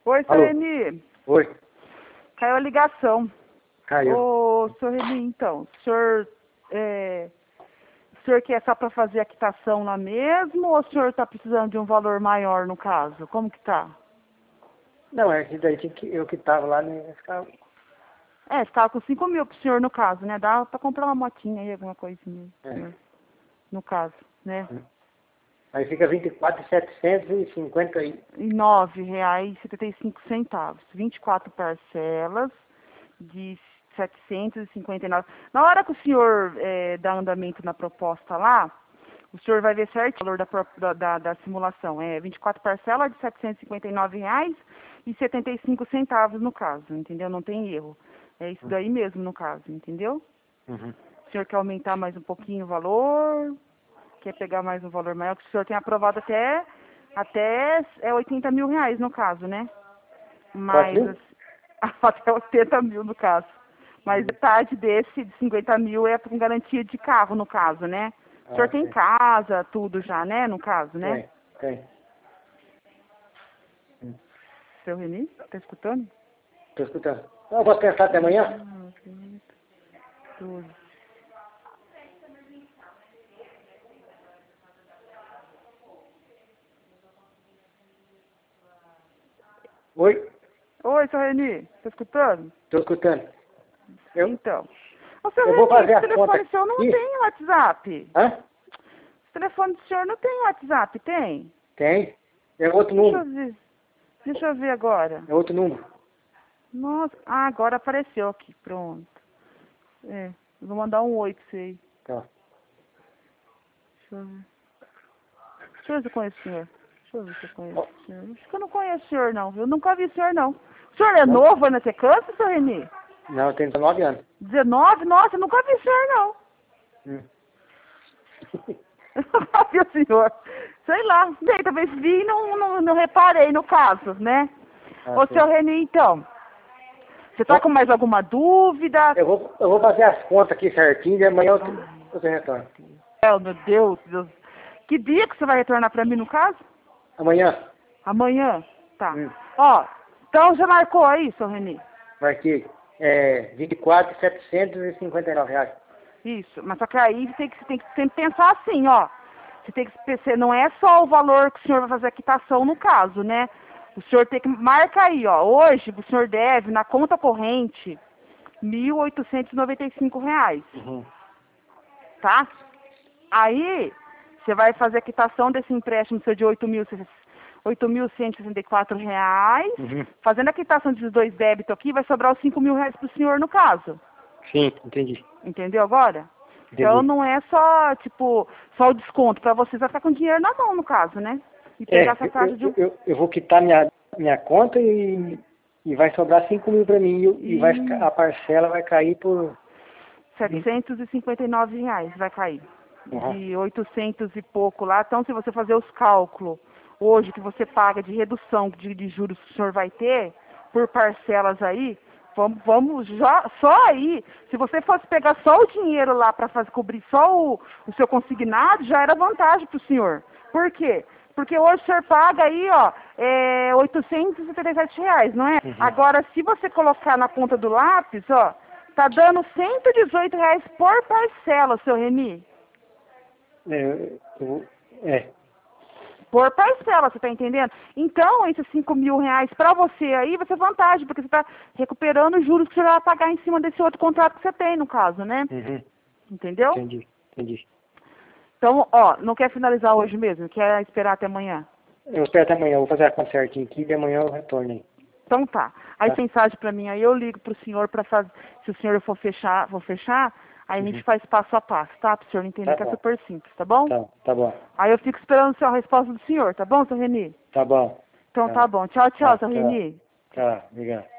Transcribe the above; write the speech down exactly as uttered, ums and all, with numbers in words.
Oi, seu Alô? Reni. Oi, Caiu a ligação. caiu. Ô, seu Reni, então, o senhor, é, o senhor quer só para fazer a quitação lá mesmo ou o senhor está precisando de um valor maior no caso? Como que tá? Não, é que daí tinha que, eu que tava lá, né? Ficava... É, estava com cinco mil pro senhor no caso, né? Dá para comprar uma motinha aí, alguma coisinha, É. senhor, no caso, né? Aí fica vinte e quatro mil setecentos e cinquenta e... E nove reais e setenta e cinco centavos. Vinte e quatro parcelas de setecentos e cinquenta e nove. Na hora que o senhor é, dá andamento na proposta lá, o senhor vai ver certo o valor da, pro- da, da, da simulação. É vinte e quatro parcelas de setecentos e cinquenta e nove reais e setenta e cinco centavos no caso, entendeu? Não tem erro. É isso daí mesmo no caso, entendeu? Uhum. O senhor quer aumentar mais um pouquinho o valor? Quer pegar mais um valor maior? Que o senhor tem aprovado até, até é oitenta mil reais no caso, né? Quatro Mas mil? assim, até oitenta mil no caso. Mas Uhum. metade desse, de cinquenta mil, é com garantia de carro, no caso, né? O senhor Ah, tem sim. casa, tudo já, né? No caso, né? Tem, tem. Hum. Seu Reni, tá escutando? Tô escutando. Não, eu posso pensar até amanhã? Ah, acredito. Tudo. Oi? Oi, seu Reni, tá escutando? Tô escutando. Eu, Então. Ô, seu eu vou Reni, fazer esse as contas telefone seu não aqui. tem WhatsApp. Hã? Esse telefone do senhor não tem WhatsApp, tem? Tem. É outro Deixa eu número. ver. Deixa eu ver agora. É outro número. Nossa, ah, agora apareceu aqui, pronto. É, eu vou mandar um oi pra você aí. Tá. Deixa eu ver. Deixa eu ver se eu conheço o senhor. Deixa eu ver se eu conheço Ó, o senhor. Acho que eu não conheço o senhor, não, viu? Nunca vi o senhor, não. O senhor é não, novo aí na Tecâncer, seu Reni? não, eu tenho dezenove anos. dezenove? Nossa, eu nunca vi o senhor, não. Hum. Eu nunca vi o senhor. Sei lá, bem, talvez vi e não, não, não reparei no caso, né? Ah, Ô, sim. seu Reni, então, você tá Ó, com mais alguma dúvida? eu vou, eu vou fazer as contas aqui certinho e amanhã eu, te- Ai, eu te retorno. oh, meu Deus, Deus. Que dia que você vai retornar pra mim, no caso? Amanhã? Amanhã? Tá. Hum. Ó, então já marcou aí, seu Reni? Marquei. É vinte e quatro mil setecentos e cinquenta e nove reais. Isso, mas só que aí você tem que, você tem que sempre pensar assim, ó. Você tem que pensar, não é só o valor que o senhor vai fazer a quitação no caso, né? O senhor tem que marcar aí, ó. Hoje o senhor deve na conta corrente mil oitocentos e noventa e cinco reais, Uhum. tá? Aí você vai fazer a quitação desse empréstimo seu de oito mil oito mil cento e sessenta e quatro reais. Uhum. Fazendo a quitação desses dois débitos aqui, vai sobrar os cinco mil reais pro senhor no caso. Sim, entendi. Entendeu agora? Então Entendi. não é só, tipo, só o desconto. Pra vocês vai ficar com dinheiro na mão, no caso, né? E pegar É, essa eu, taxa de eu, um. eu, eu vou quitar minha, minha conta e, e vai sobrar cinco mil para mim e, e vai ficar, E a parcela vai cair por... vinte. setecentos e cinquenta e nove reais vai cair. Uhum. De oitocentos e pouco lá. Então, se você fazer os cálculos hoje que você paga de redução de, de juros que o senhor vai ter por parcelas aí, vamos, vamos já, só aí, se você fosse pegar só o dinheiro lá para fazer cobrir só o, o seu consignado, já era vantagem para o senhor. Por quê? Porque hoje o senhor paga aí, ó, é, oitocentos e setenta e sete reais, não é? Uhum. Agora, se você colocar na ponta do lápis, ó, tá dando cento e dezoito reais por parcela, seu Reni. É, eu, é, Por parcela, você tá entendendo? Então, esses cinco mil reais pra você aí vai ser vantagem, porque você tá recuperando os juros que você vai pagar em cima desse outro contrato que você tem, no caso, né? uhum. Entendeu? Entendi, entendi. Então, ó, não quer finalizar hoje mesmo? Quer esperar até amanhã? Eu espero até amanhã, eu vou fazer a conta certinho aqui e amanhã eu retorno aí, Então tá. Aí tá? mensagem pra mim, aí eu ligo pro senhor pra fazer, se o senhor for fechar, for fechar, aí a gente Uhum. faz passo a passo, tá? Pro senhor entender Tá que é bom, super simples, tá bom? tá, tá bom, Aí eu fico esperando a resposta do senhor, tá bom, seu Reni? tá bom. Então tá Tá, bom. Tchau, tchau, tá, seu tá, Reni. tá, obrigado.